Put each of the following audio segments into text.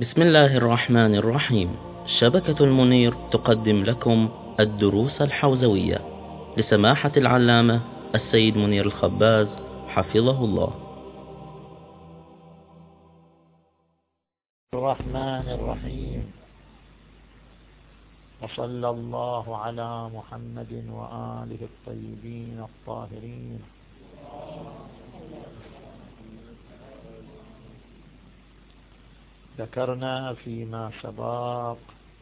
بسم الله الرحمن الرحيم. شبكة المنير تقدم لكم الدروس الحوزوية لسماحة العلامة السيد منير الخباز حفظه الله. الرحمن الرحيم، وصلى الله على محمد وآله الطيبين الطاهرين. ذكرنا فيما سبق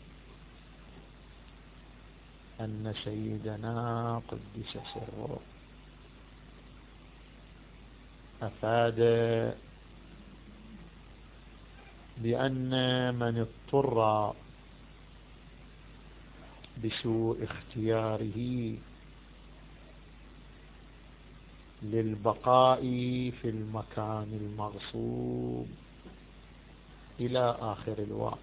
أن سيدنا قدس سره أفاد بأن من اضطر بسوء اختياره للبقاء في المكان المغصوب إلى آخر الوقت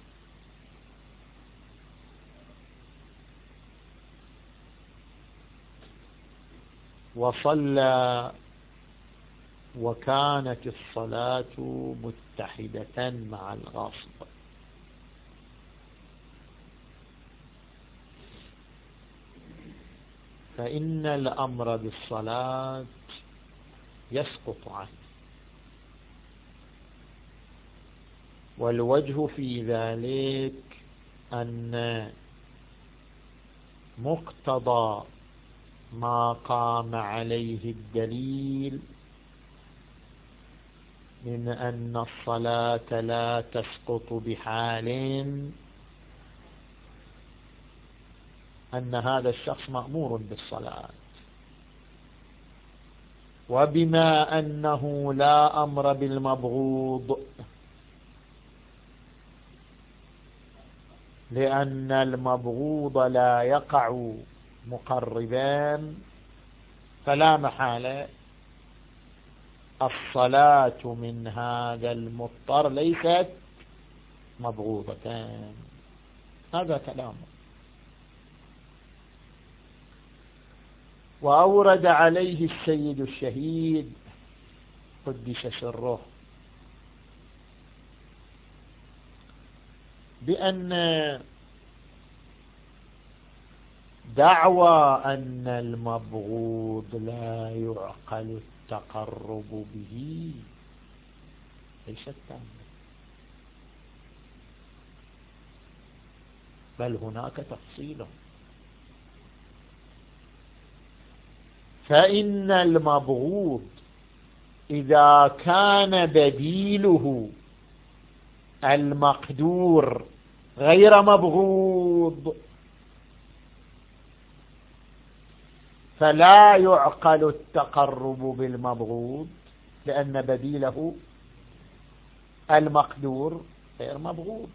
وصلى وكانت الصلاة متحدة مع الغصب، فإن الأمر بالصلاة يسقط عنه، والوجه في ذلك أن مقتضى ما قام عليه الدليل من أن الصلاة لا تسقط بحال أن هذا الشخص مأمور بالصلاة، وبما أنه لا أمر بالمبغوض لأن المبغوض لا يقع مقربا، فلا محالة الصلاة من هذا المضطر ليست مبغوضة. هذا كلامه. وأورد عليه السيد الشهيد قدس سره بأن دعوى أن المبغوض لا يعقل التقرب به ليست تامة، بل هناك تفصيل. فإن المبغوض إذا كان بديله المقدور غير مبغوض فلا يعقل التقرب بالمبغوض، لأن بديله المقدور غير مبغوض.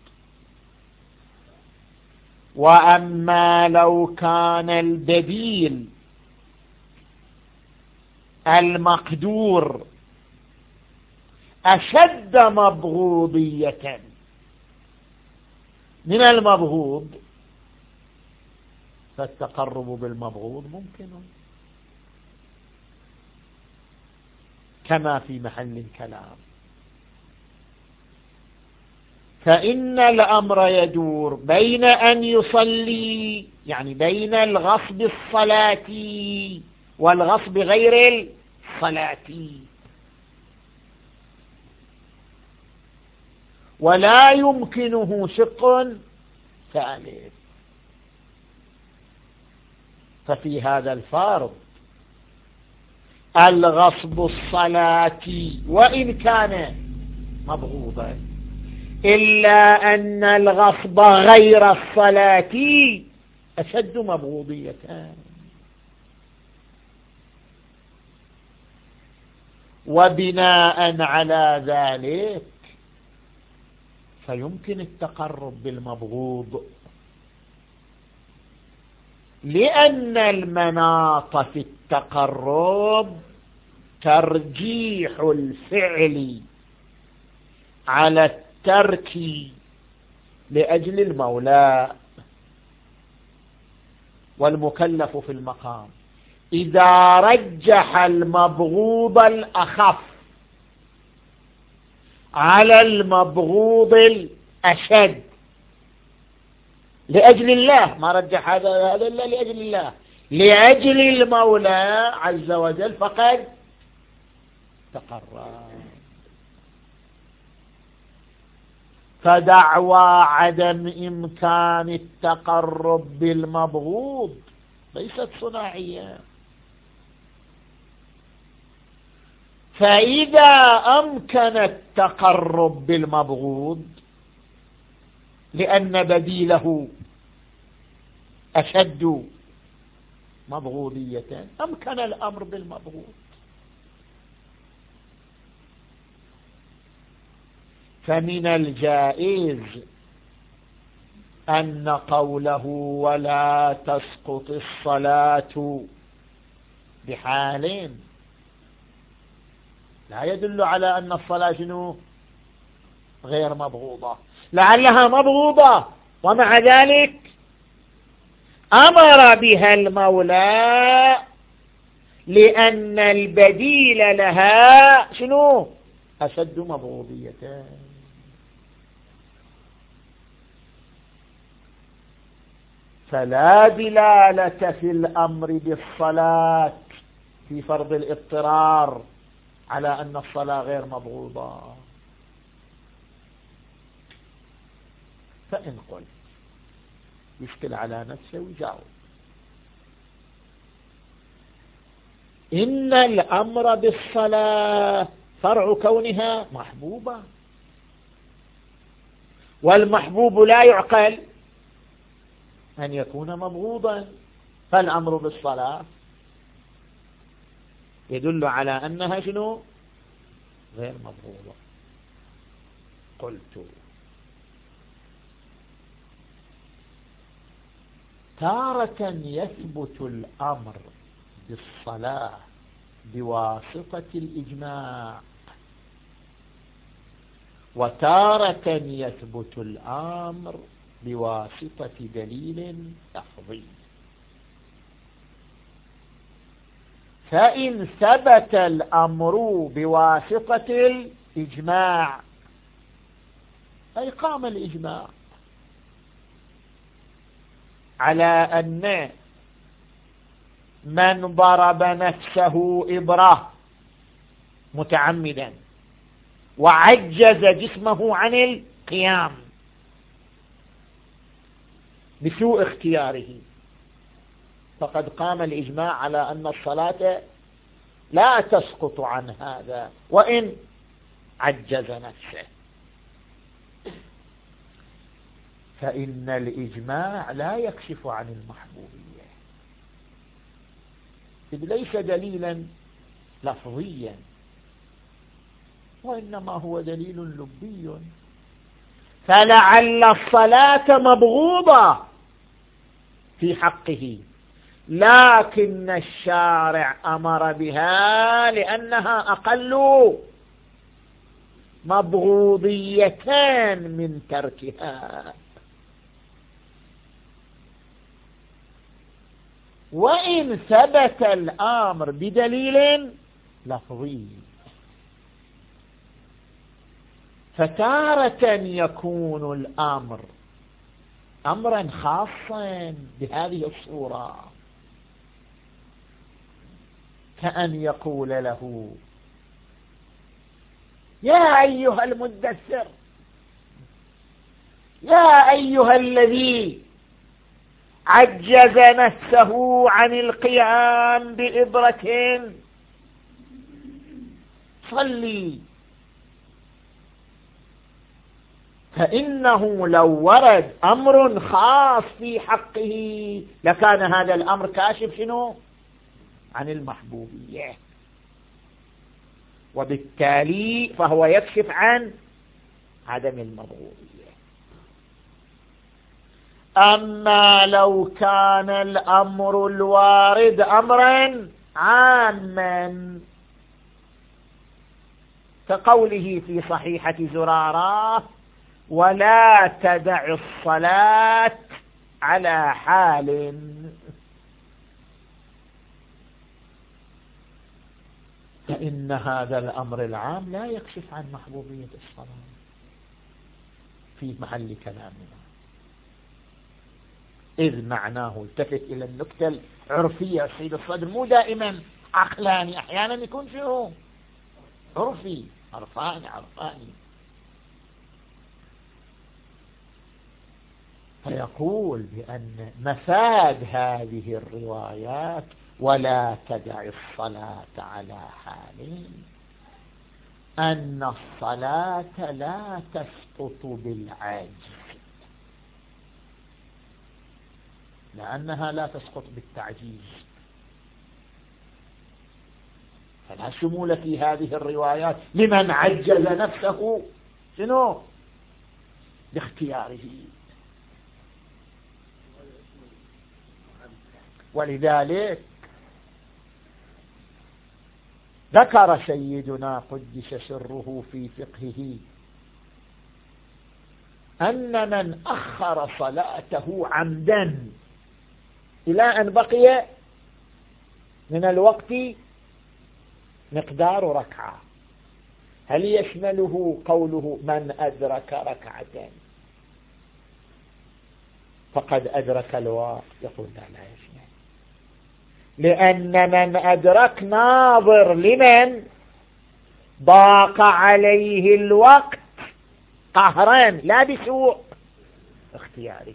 وأما لو كان البديل المقدور أشد مبغوضية من المبغوض فالتقرب بالمبغوض ممكن، كما في محل الكلام. فإن الأمر يدور بين أن يصلي، يعني بين الغصب الصلاتي والغصب غير الصلاتي، ولا يمكنه شق ثالث. ففي هذا الفرض الغصب الصلاتي وإن كان مبغوضا، إلا أن الغصب غير الصلاتي أشد مبغوضية، وبناء على ذلك فيمكن التقرب بالمبغوض، لأن المناط في التقرب ترجيح الفعل على الترك لأجل المولى، والمكلف في المقام إذا رجح المبغوض الأخف على المبغوض الأشد لأجل الله، ما رجح هذا إلا لأجل الله، لأجل المولى عز وجل فقد تقرب. فدعوى عدم إمكان التقرب بالمبغوض ليست صناعية. فإذا أمكن التقرب بالمبغوض لأن بديله أشد مبغوضية أمكن الأمر بالمبغوض. فمن الجائز أن قوله ولا تسقط الصلاة بحال لا يدل على أن الصلاة شنو غير مبغوضة، لعلها مبغوضة ومع ذلك أمر بها المولى لأن البديل لها شنو أشد مبغوضية. فلا دلالة في الأمر بالصلاة في فرض الاضطرار على أن الصلاة غير مبغوضة. فإن قلت يشكل على نفسه ويجاوب إن الأمر بالصلاة فرع كونها محبوبة، والمحبوب لا يعقل أن يكون مبغوضا، فالأمر بالصلاة يدل على أنها شنو غير مبغوضة. قلت تارة يثبت الأمر بالصلاة بواسطة الإجماع، وتارة يثبت الأمر بواسطة دليل لفظي. فإن ثبت الأمر بواسطة الإجماع أي قام الإجماع على أن من ضرب نفسه إبرة متعمدا وعجز جسمه عن القيام بسوء اختياره فقد قام الإجماع على أن الصلاة لا تسقط عن هذا وإن عجز نفسه. فإن الإجماع لا يكشف عن المحبوبية، إذ ليس دليلا لفظيا وإنما هو دليل لبي. فلعل الصلاة مبغوضة في حقه لكن الشارع أمر بها لأنها أقل مبغوضيتان من تركها. وإن ثبت الأمر بدليل لفظي فتارة يكون الأمر أمرا خاصا بهذه الصورة، كأن يقول له يا أيها المدثر، يا أيها الذي عجز نفسه عن القيام بإبرة صلي. فإنه لو ورد أمر خاص في حقه لكان هذا الأمر كاشف شنو عن المحبوبية، وبالتالي فهو يكشف عن عدم المبغوضية. أما لو كان الأمر الوارد أمرا عاما كقوله في صحيحة زرارة ولا تدع الصلاة على حال، فإن هذا الأمر العام لا يكشف عن محبوبية الصلاة في محل كلامنا، إذ معناه التفت إلى النكتة العرفية. السيد الصدر مو دائما عقلاني، أحيانا يكون شنو عرفي، عرفاني. فيقول بأن مفاد هذه الروايات ولا تدع الصلاة على حال أن الصلاة لا تسقط بالعجز، لأنها لا تسقط بالتعجيز، فلا شمول في هذه الروايات لمن عجز نفسه شنو باختياره. ولذلك ذكر سيدنا قدس سره في فقهه أن من أخر صلاته عمدا إلى أن بقي من الوقت مقدار ركعة، هل يشمله قوله من أدرك ركعة فقد أدرك الوقت؟ يقول لا يشمل، لأن من أدرك ناظر لمن ضاق عليه الوقت قهرا لا بسوء اختياره.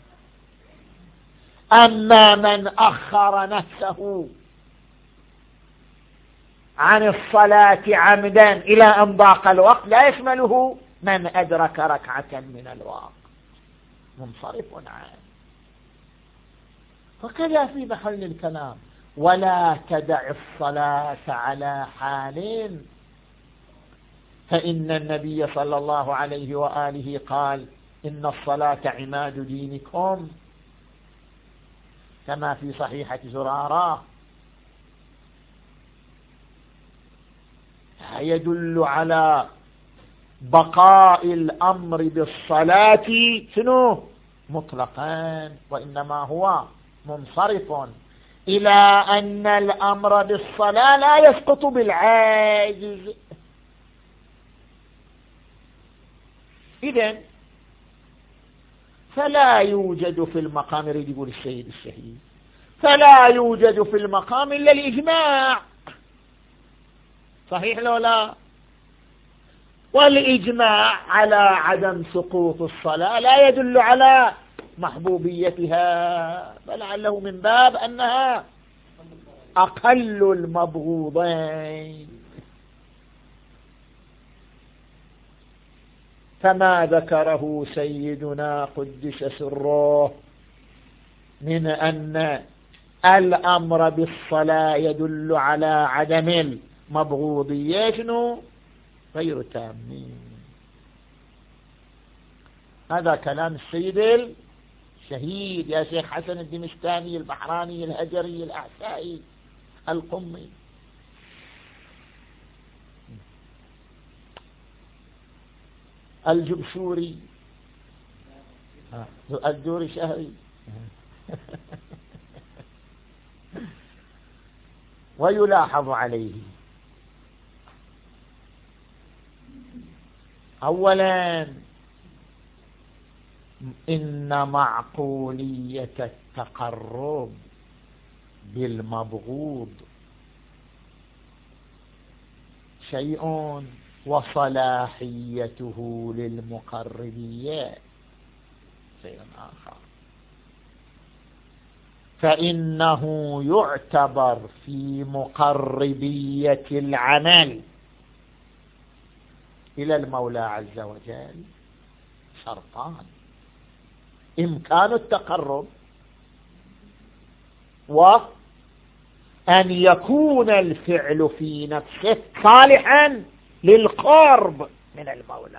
أما من أخر نفسه عن الصلاة عمدا إلى أن ضاق الوقت لا يشمله من أدرك ركعة من الوقت، منصرف عنه. وكذا في محل الكلام ولا تدع الصلاة على حال، فإن النبي صلى الله عليه وآله قال إن الصلاة عماد دينكم، كما في صحيحة زرارة. يدل على بقاء الأمر بالصلاة شنو مطلقا، وإنما هو منصرف إلى أن الأمر بالصلاة لا يسقط بالعاجز. إذن فلا يوجد في المقام، يريد يقول السيد الشهيد، فلا يوجد في المقام إلا الإجماع، صحيح لو لا؟ والإجماع على عدم سقوط الصلاة لا يدل على محبوبيتها، بل لعله من باب أنها أقل المبغوضين. فما ذكره سيدنا قدس سره من أن الأمر بالصلاة يدل على عدم المبغوضية شنو غير تامين. هذا كلام السيد الشهيد يا شيخ حسن الدمشتاني البحراني الهجري الأعسائي القمي. الجبشوري الدوري شهري ويلاحظ عليه أولا إن معقولية التقرب بالمبغوض شيء وصلاحيته للمقربية شيء آخر، فإنه يعتبر في مقربية العمل إلى المولى عز وجل شرطان: إمكان التقرب، وأن يكون الفعل في نفسه صالحا للقرب من المولى.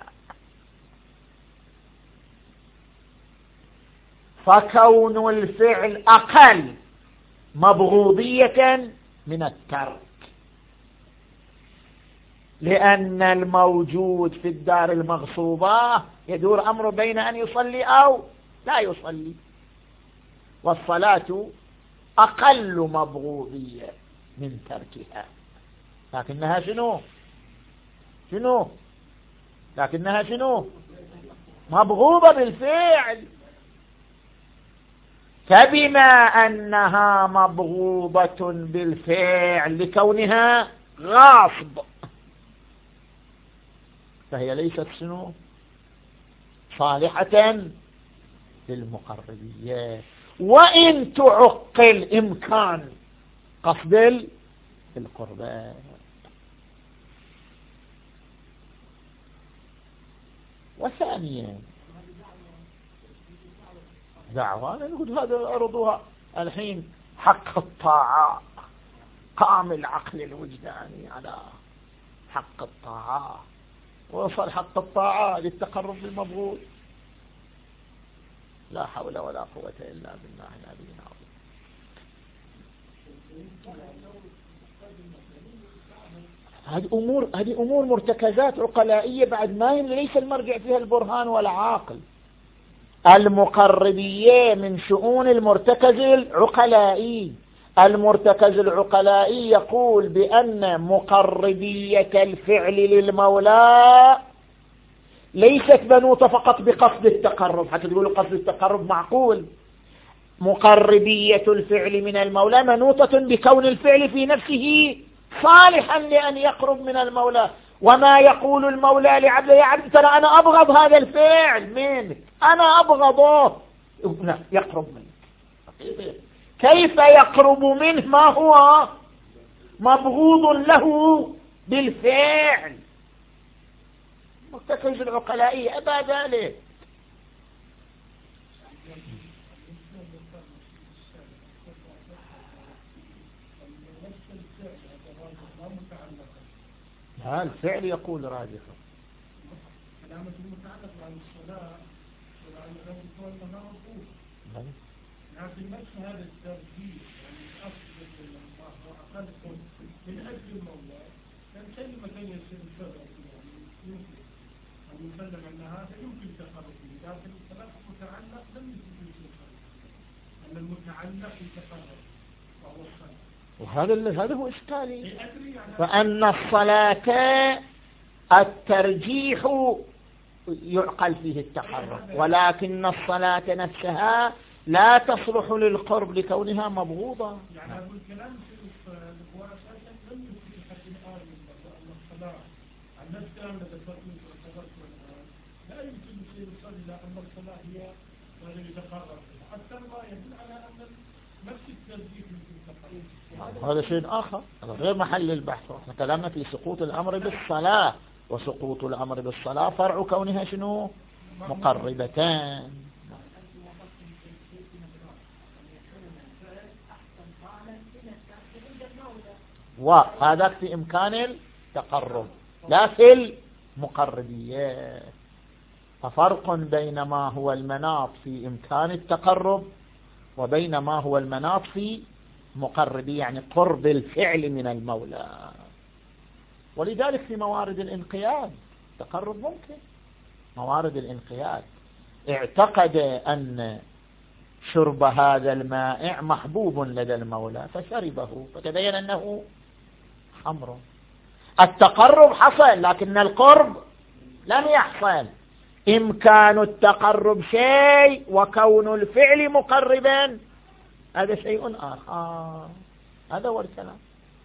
فكون الفعل أقل مبغوضية من الترك، لأن الموجود في الدار المغصوبة يدور أمره بين أن يصلي أو لا يصلي، والصلاة أقل مبغوضية من تركها. لكنها شنو لكنها شنو مبغوضة بالفعل. فبما أنها مبغوضة بالفعل لكونها غاصب فهي ليست شنو صالحة للمقربية، وإن تعقل إمكان قصد القربان. وثانيا دعوانا نقول هذا أرضها الحين حق الطاعة، قام العقل الوجداني على حق الطاعة، وصل حق الطاعة للتقرب بالمبغوض. لا حول ولا قوة إلا بالله العلي العظيم. هذه أمور مرتكزات عقلائية بعد ما ليس المرجع فيها البرهان ولا عاقل. المقربية من شؤون المرتكز العقلائي. المرتكز العقلائي يقول بأن مقربية الفعل للمولى ليست منوطة فقط بقصد التقرب، حتى تقولوا قصد التقرب معقول. مقربية الفعل من المولى منوطة بكون الفعل في نفسه صالحا لأن يقرب من المولى. وما يقول المولى لعبده يا عبد ترى أنا أبغض هذا الفعل منك، أنا أبغضه، لا يقرب منك. كيف يقرب منه ما هو مبغوض له بالفعل؟ مرتكز العقلائي أبى ذلك. ها الفعل يقول راجحا. علامة المتعلق عن الصلاة وعن الرسول ما مطلوب، لكن نفس هذا الترجيح يعني أفضل الله وأقلكم من أجل المولى كان كلمة يصير الفرق يعني يمكن أن يسلم أنها يمكن تقرب به، لكن الصلاة المتعلق لم يكن يتقرب، أن المتعلق يتقرب وهو الصلاة. وهذا هو إشكالي. فأن الصلاة الترجيح يعقل فيه التقرب، ولكن الصلاة نفسها لا تصلح للقرب لكونها مبغوضة. يعني هذا الكلام في الإخوة أساسا لم يكن في حد الآن أن الصلاة عن نفسها لتفرق والآن لا يمكن يصير يصلي لأن الصلاة هي ما يتقرب، حتى ما يدل على أن نفس الترجيح هذا شيء آخر، هذا غير محل البحث. احنا كلامنا في سقوط الأمر بالصلاة، وسقوط الأمر بالصلاة فرع كونها شنو مقربتان. وهذا في إمكان التقرب لا في المقربية. ففرق بين ما هو المناط في إمكان التقرب وبين ما هو المناط في مقربي، يعني قرب الفعل من المولى. ولذلك في موارد الانقياد تقرب ممكن. موارد الانقياد اعتقد أن شرب هذا المائع محبوب لدى المولى فشربه فتبين أنه خمر. التقرب حصل لكن القرب لم يحصل. إمكان التقرب شيء وكون الفعل مقربا هذا شيء آخر. هذا هو الكلام.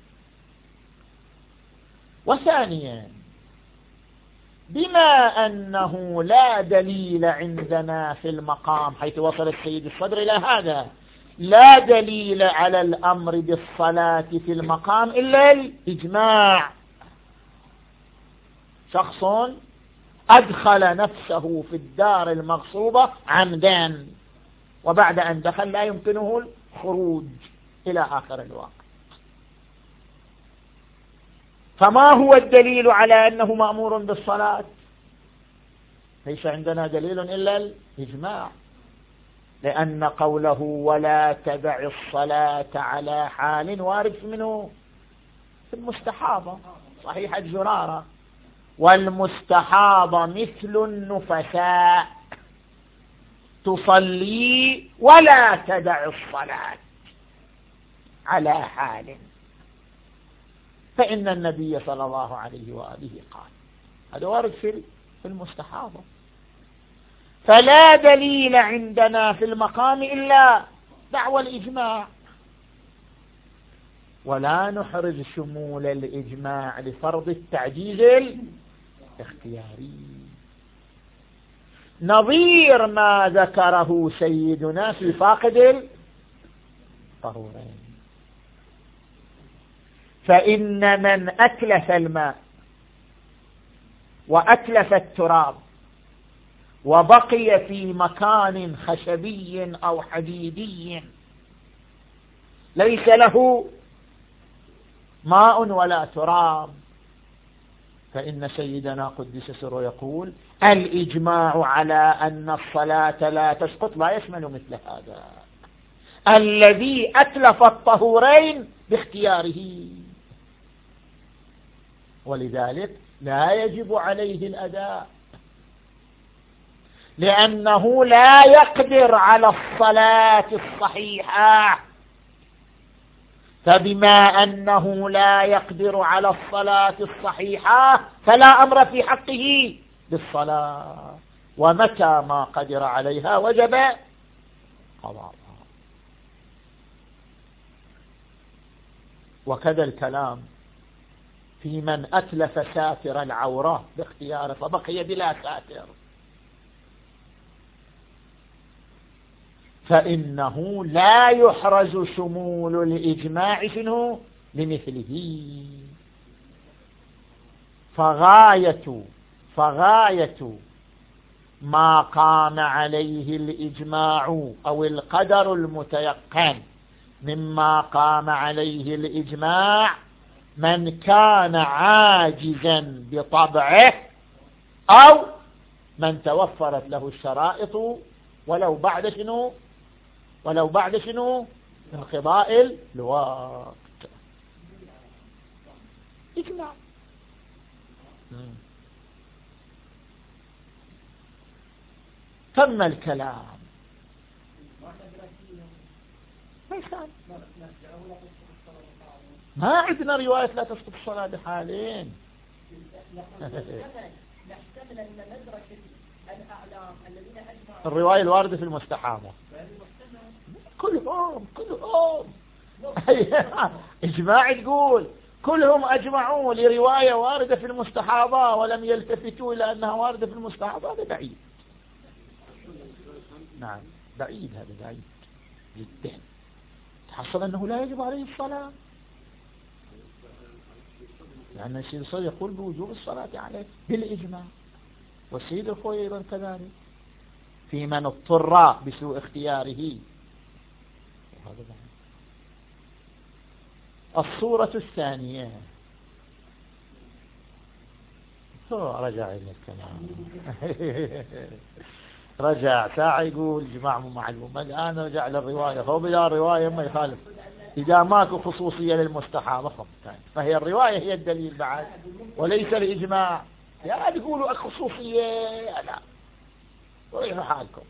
وثانيا بما أنه لا دليل عندنا في المقام، حيث وصل السيد الصدر إلى هذا، لا دليل على الأمر بالصلاة في المقام إلا الإجماع. شخص أدخل نفسه في الدار المغصوبة عمدا، وبعد أن دخل لا يمكنه الخروج إلى آخر الوقت. فما هو الدليل على أنه مأمور بالصلاة؟ ليس عندنا دليل إلا الإجماع، لأن قوله ولا تدع الصلاة على حال وارد منه في المستحاضة صحيحة زرارة، والمستحاضة مثل النفساء تصلي ولا تدع الصلاة على حال. فإن النبي صلى الله عليه وآله قال. هذا وارد في المستحاضة. فلا دليل عندنا في المقام إلا دعوى الإجماع، ولا نحرز شمول الإجماع لفرض التعجيز الاختياري، نظير ما ذكره سيدنا في فاقد الطهورين. فإن من أتلف الماء وأتلف التراب وبقي في مكان خشبي أو حديدي ليس له ماء ولا تراب، فإن سيدنا قدس سره يقول الإجماع على أن الصلاة لا تسقط لا يشمل مثل هذا الذي أتلف الطهورين باختياره، ولذلك لا يجب عليه الأداء، لأنه لا يقدر على الصلاة الصحيحة. فبما أنه لا يقدر على الصلاة الصحيحة فلا أمر في حقه بالصلاة، ومتى ما قدر عليها وجب قضاءها. وكذا الكلام في من أتلف ساتر العورة باختياره فبقي بلا ساتر، فإنه لا يحرز شمول الإجماع شنو لمثله. فغاية ما قام عليه الإجماع أو القدر المتيقن مما قام عليه الإجماع من كان عاجزا بطبعه أو من توفرت له الشرائط ولو بعد شنو انقضاء الوقت. إجماع. تم الكلام. ما عندنا رواية لا تسقط الصلاة بحالين. الرواية الواردة في المستحاضة كلهم إجماع تقول كلهم أجمعوا لرواية واردة في المستحاضة ولم يلتفتوا إلى أنها واردة في المستحاضة. هذا بعيد. نعم بعيد، هذا بعيد جدا. تحصل أنه لا يجب عليه الصلاة، لأن السيد الصدر يقول بوجوب الصلاة عليه بالإجماع، والسيد الخوي أيضا كذلك في من اضطر بسوء اختياره. الصورة الثانية رجع إلى الكلام رجع ساعة يقول جماعة معلومة، الآن رجع للرواية. هو بلا الرواية ما يخالف إذا ماكو خصوصية للمستحاضة فهي الرواية هي الدليل بعد وليس الإجماع. لا تقولوا خصوصية، لا وريحوا حالكم.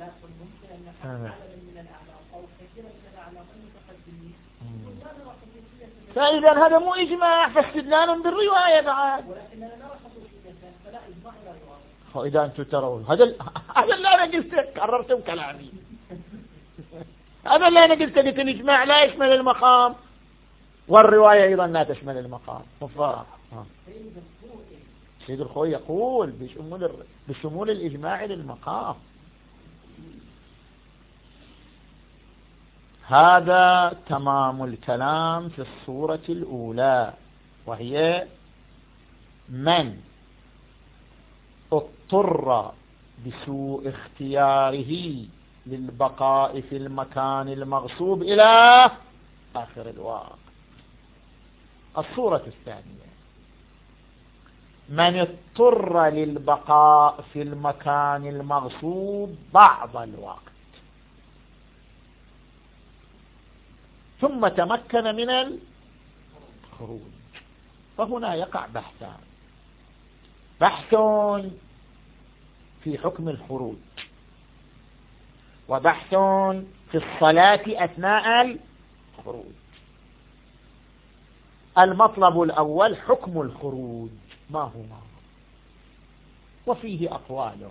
فإذا هذا مو إجماع فاستدلال بالرواية بعد. إذا أنتم ترون هذا اللي أنا قلت كررتم كلامي. هذا اللي أنا قلت الإجماع لا يشمل المقام والرواية أيضا لا تشمل المقام. سيد الخوي يقول بشمول الإجماع للمقام. هذا تمام الكلام في الصورة الأولى، وهي من اضطر بسوء اختياره للبقاء في المكان المغصوب إلى آخر الوقت. الصورة الثانية من اضطر للبقاء في المكان المغصوب بعض الوقت ثم تمكن من الخروج، فهنا يقع بحثان: بحث في حكم الخروج، وبحث في الصلاة أثناء الخروج. المطلب الأول حكم الخروج ما هو، وفيه أقوال.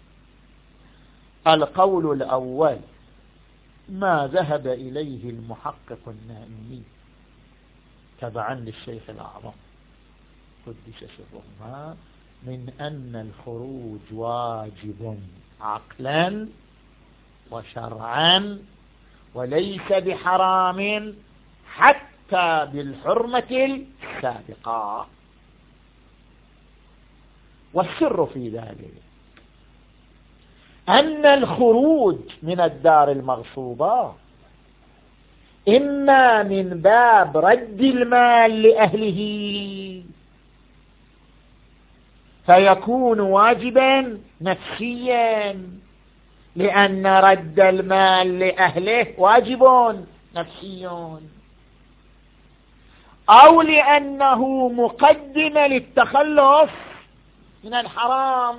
القول الأول ما ذهب إليه المحقق النائمي تبعا للشيخ الأعظم قدس سرهما من أن الخروج واجب عقلا وشرعا وليس بحرام حتى بالحرمة السابقة. والسر في ذلك أن الخروج من الدار المغصوبة إما من باب رد المال لأهله فيكون واجبا نفسيا، لأن رد المال لأهله واجب نفسي، أو لأنه مقدمة للتخلص من الحرام،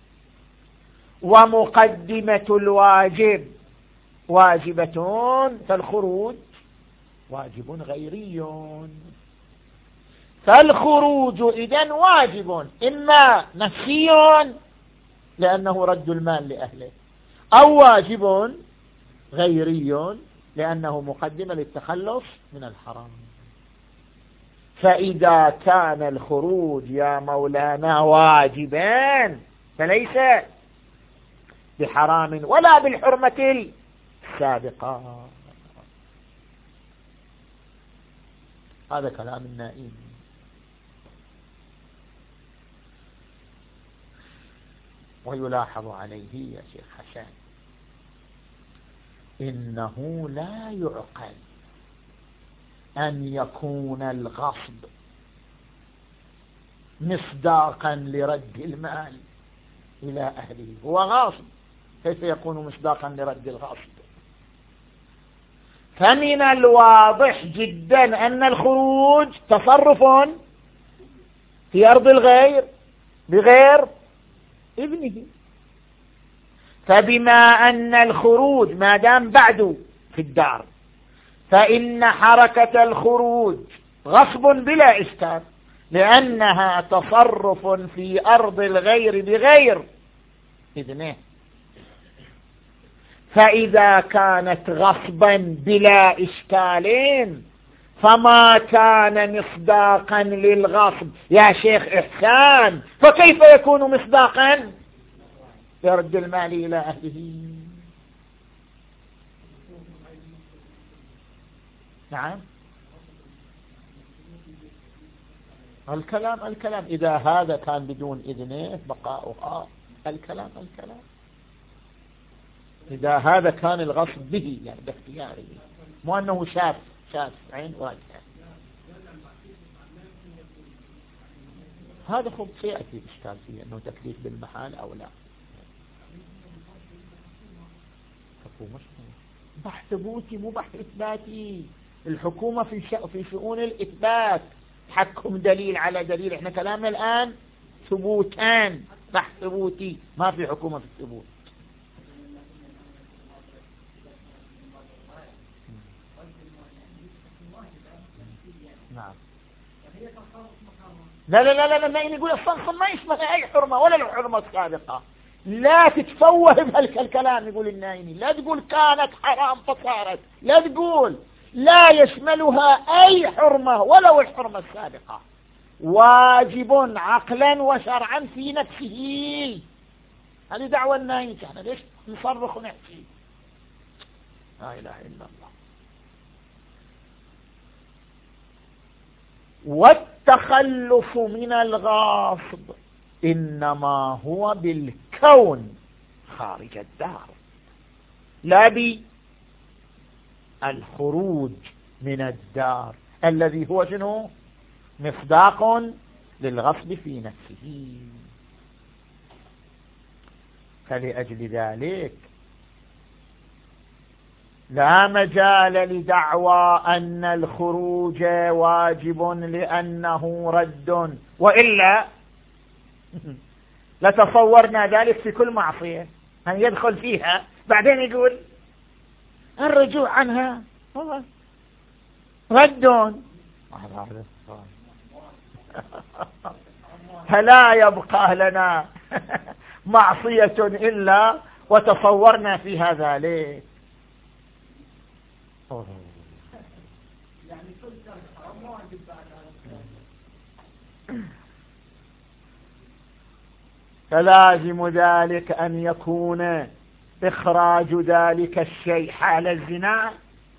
ومقدمة الواجب واجبة، فالخروج واجب غيري. فالخروج إذن واجب إما نفسي لأنه رد المال لأهله، أو واجب غيري لأنه مقدمة للتخلص من الحرام. فإذا كان الخروج يا مولانا واجبا فليس بحرام ولا بالحرمة السابقة. هذا كلام النائم. ويلاحظ عليه يا شيخ حسن إنه لا يعقل أن يكون الغصب مصداقا لرد المال إلى أهله. هو غاصب، كيف يكون مصداقا لرد الغصب؟ فمن الواضح جدا أن الخروج تصرف في أرض الغير بغير ابنه. فبما أن الخروج ما دام بعد في الدار فإن حركة الخروج غصب بلا إشكال، لأنها تصرف في أرض الغير بغير إذنه. فإذا كانت غصبا بلا إشكال فما كان مصداقا للغصب يا شيخ إحسان فكيف يكون مصداقا يرد المال إلى أهله؟ نعم الكلام إذا هذا كان بدون إذنه بقاؤها الكلام إذا هذا كان الغصب به يعني باختياره، مو أنه شاف عين واجهة. هذا خب سيأتي الإشكال فيه أنه تكليف بالمحال أو لا. بحث ثبوتي مو بحث إثباتي. الحكومة في شؤون الإثبات حكم دليل على دليل. احنا كلامنا الآن ثبوتان، بحث ثبوتي، ما في حكومة في الثبوت. نعم لا يقول الصنص ما يشبه أي حرمة ولا الحرمة السابقة. لا تتفوه بهالكلام يقول النايمي، لا تقول كانت حرام فصارت، لا تقول لا يشملها أي حرمة ولو الحرمة السابقة، واجب عقلا وشرعا في نفسه. هذه دعوة النايمي. احنا ليش نصرخ ونحكي؟ لا إله إلا الله. والتخلص من الغاصب إنما هو بالكون خارج الدار، لا بالخروج من الدار الذي هو شنو؟ مصداق للغصب في نفسه. فلأجل ذلك لا مجال لدعوى أن الخروج واجب لأنه رد، وإلا لتصورنا ذلك في كل معصية من يدخل فيها بعدين يقول الرجوع عنها رد. فلا يبقى لنا معصية إلا وتصورنا فيها ذلك. فلازم ذلك أن يكون إخراج ذلك الشيء حال الزنا.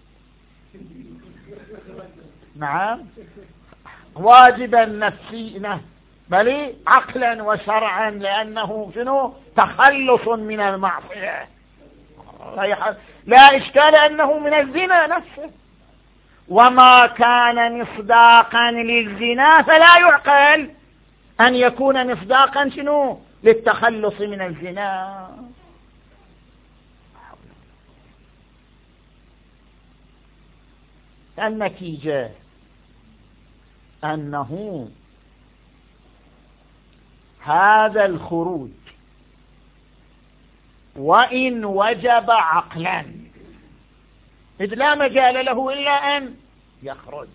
نعم، واجبا نفسيا بل عقلا وشرعا، لأنه شنو؟ تخلص من المعصية. لا إشكال أنه من الزنا نفسه، وما كان مصداقا للزنا فلا يعقل أن يكون مصداقا شنو؟ للتخلص من الزنا. النتيجة أنه هذا الخروج وإن وجب عقلا، إذ لا مجال له إلا أن يخرج،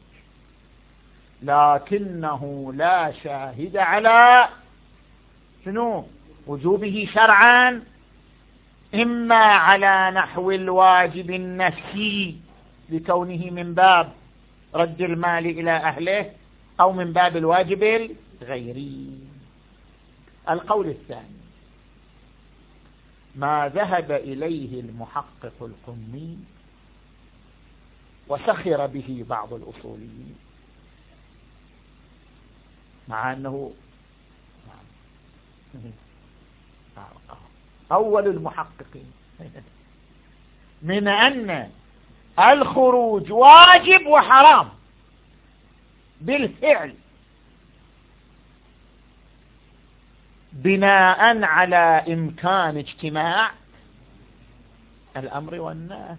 لكنه لا شاهد على شنو؟ وجوبه شرعا، إما على نحو الواجب النفسي لكونه من باب رد المال إلى أهله، أو من باب الواجب الغيري. القول الثاني ما ذهب إليه المحقق القمي وسخر به بعض الأصوليين، مع أنه أول المحققين، من أن الخروج واجب وحرام بالفعل بناء على إمكان اجتماع الأمر والنهي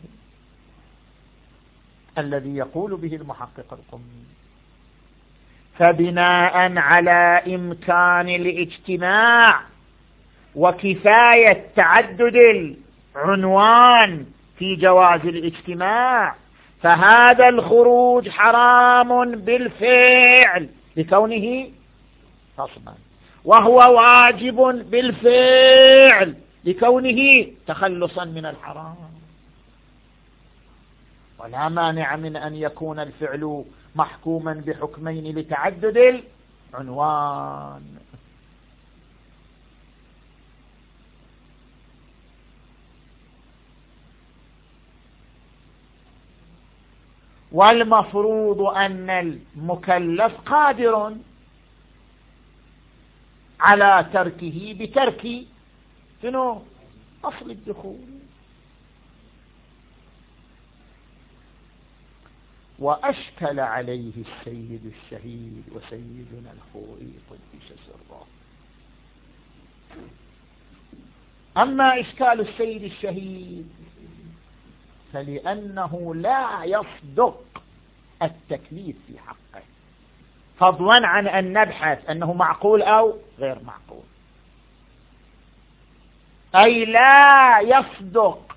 الذي يقول به المحقق القمي. فبناء على إمكان الاجتماع وكفاية تعدد العنوان في جواز الاجتماع، فهذا الخروج حرام بالفعل لكونه غصبا، وهو واجب بالفعل لكونه تخلصا من الحرام. ولا مانع من أن يكون الفعل محكوما بحكمين لتعدد العنوان. والمفروض أن المكلف قادر على تركه بترك شنو؟ أصل الدخول. وأشكل عليه السيد الشهيد وسيدنا الخوئي قدس سره. أما إشكال السيد الشهيد فلأنه لا يصدق التكليف في حقه، فضلا عن أن نبحث أنه معقول أو غير معقول، أي لا يصدق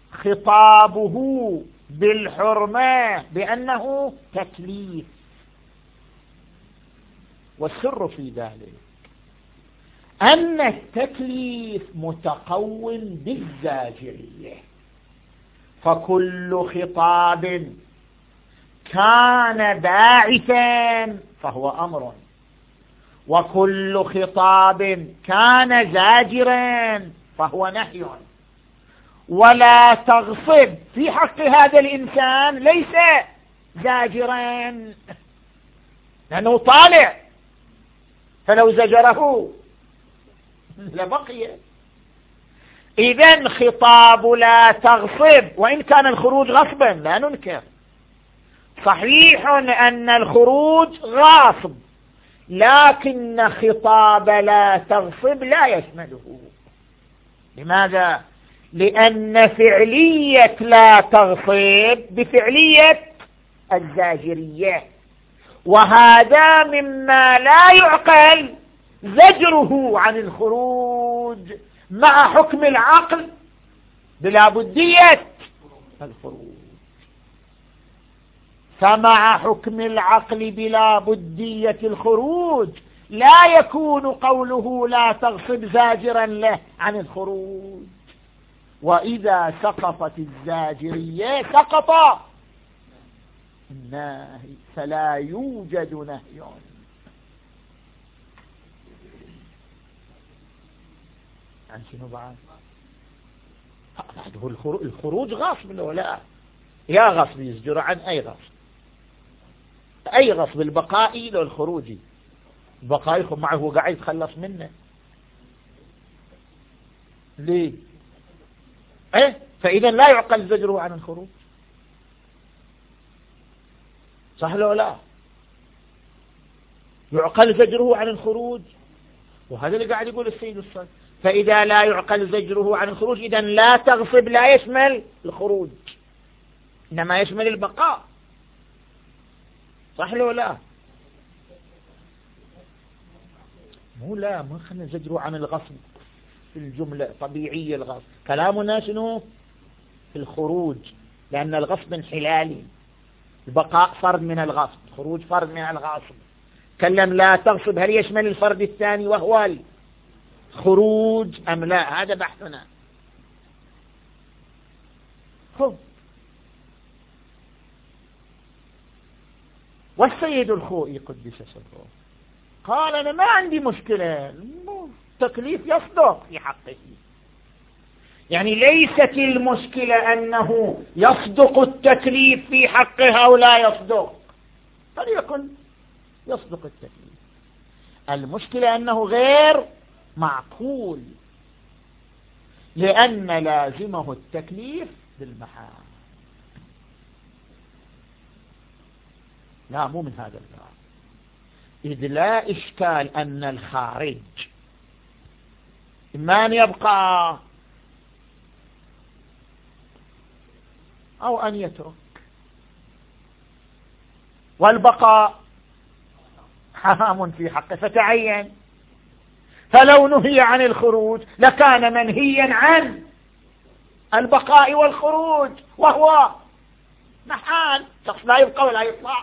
خطابه بالحرمة بأنه تكليف. والسر في ذلك أن التكليف متقوم بالزاجرية، فكل خطاب كان باعثا فهو أمر، وكل خطاب كان زاجرا فهو نهي. ولا تغصب في حق هذا الإنسان ليس زاجرا لأنه طالع، فلو زجره لبقي. إذن خطاب لا تغصب، وإن كان الخروج غصبا لا ننكر، صحيح أن الخروج غاصب، لكن خطاب لا تغصب لا يشمله. لماذا؟ لأن فعلية لا تغصب بفعلية الزاجرية، وهذا مما لا يعقل زجره عن الخروج مع حكم العقل بلا بدية الخروج. فمع حكم العقل بلا بدية الخروج لا يكون قوله لا تغصب زاجرا له عن الخروج. وإذا سقطت الزاجرية سقط النهي، فلا يوجد نهي. عن شنو بعد؟ الخروج غصب لو لا، يا غصب يزجر عن أي غصب، أي غصب، البقائي لو الخروجي، البقائي معه قاعد يتخلص منه ليه؟ فإذا لا يعقل زجره عن الخروج، صح لو لا؟ يعقل زجره عن الخروج، وهذا اللي قاعد يقول السيد الصدر. فإذا لا يعقل زجره عن الخروج إذن لا تغصب لا يشمل الخروج، إنما يشمل البقاء، صح لو لا؟ لا ما خلنا زجره عن الغصب في الجملة طبيعية. الغصب كلامنا شنو؟ في الخروج، لأن الغصب انحلالي، البقاء فرد من الغصب، الخروج فرد من الغصب. كلم لا تغصب، هل يشمل الفرد الثاني وهو الخروج أم لا؟ هذا بحثنا. والسيد الخوئي قدس سره قال أنا ما عندي مشكلة، التكليف يصدق في حقه، يعني ليست المشكلة أنه يصدق التكليف في حقه أو لا يصدق، فليكن يصدق التكليف، المشكلة أنه غير معقول، لأن لازمه التكليف بالمحال. لا مو من هذا الباب، إذ لا إشكال أن الخارج إما أن يبقى أو أن يترك، والبقاء حرام في حقه فتعين، فلو نهي عن الخروج لكان منهيا عن البقاء والخروج، وهو محال، شخص لا يبقى ولا يطلع.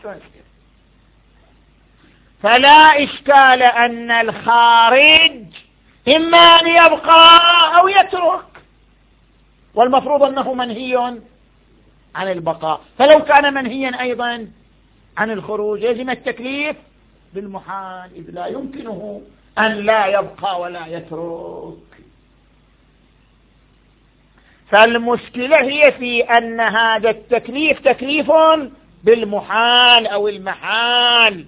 فلا إشكال أن الخارج إما أن يبقى أو يترك، والمفروض أنه منهي عن البقاء، فلو كان منهيا أيضا عن الخروج يجب التكليف بالمحال، إذ لا يمكنه أن لا يبقى ولا يترك. فالمشكلة هي في أن هذا التكليف تكليف بالمحال أو المحال،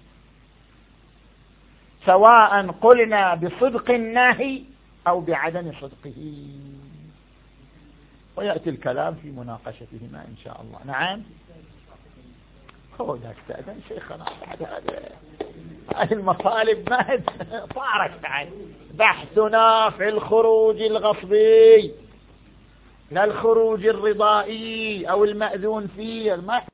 سواء قلنا بصدق النهي أو بعدم صدقه، ويأتي الكلام في مناقشتهما إن شاء الله. نعم، هو لا استأذن شيخنا بعد هذه المطالب ما طارت بعد. بحثنا في الخروج الغصبي لا الخروج الرضائي أو المأذون فيه،